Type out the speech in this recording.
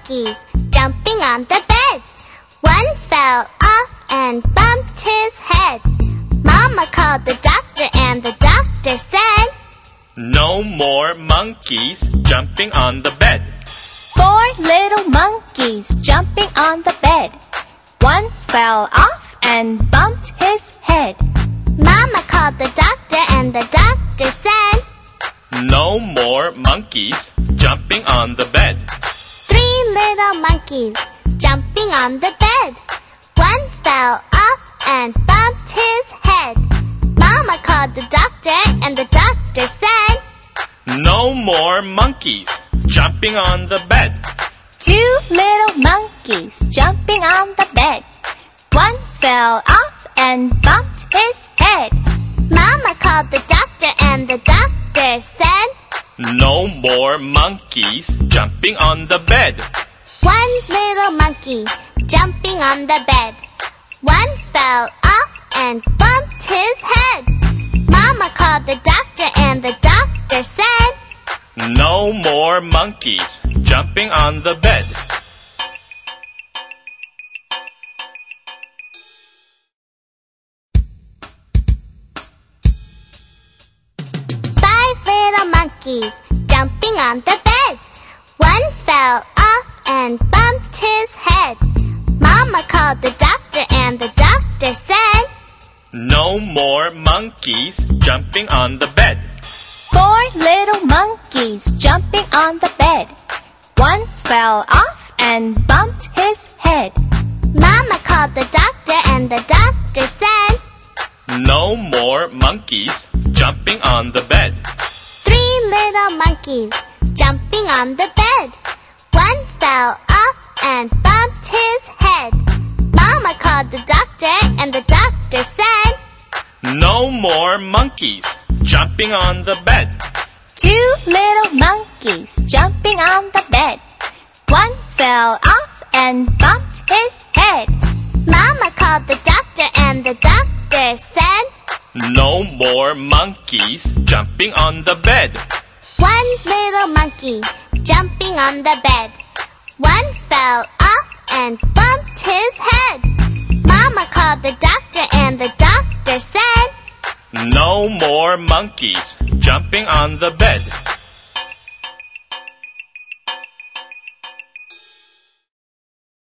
monkeys jumping on the bed. One fell off and bumped his head. Mama called the doctor and the doctor said, "No more monkeys jumping on the bed." 4 little monkeys jumping on the bed. One fell off and bumped his head. Mama called the doctor and the doctor said, "No more monkeys jumping on the bed." 3 little monkeys jumping on the bed. One fell off and bumped his head. Mama called the doctor and the doctor said, "No more monkeys jumping on the bed." 2 little monkeys jumping on the bed. One fell off and bumped his head. Mama called the doctor and the doctor said, "No more monkeys jumping on the bed." 1 little monkey jumping on the bed. One fell off and bumped his head. Mama called the doctor and the doctor said, "No more monkeys jumping on the bed." Little monkeys jumping on the bed. One fell off and bumped his head. Mama called the doctor and the doctor said, "No more monkeys jumping on the bed." 4 little monkeys jumping on the bed. One fell off and bumped his head. Mama called the doctor and the doctor said, "No more monkeys jumping on the bed." 3 little monkeys jumping on the bed. One fell off and bumped his head. Mama called the doctor and the doctor said, "No more monkeys jumping on the bed." 2 little monkeys jumping on the bed. One fell off and bumped his head. Mama called the doctor and the doctor said, "No more monkeys jumping on the bed." 1 little monkey jumping on the bed. One fell off and bumped his head. Mama called the doctor and the doctor said, "No more monkeys jumping on the bed."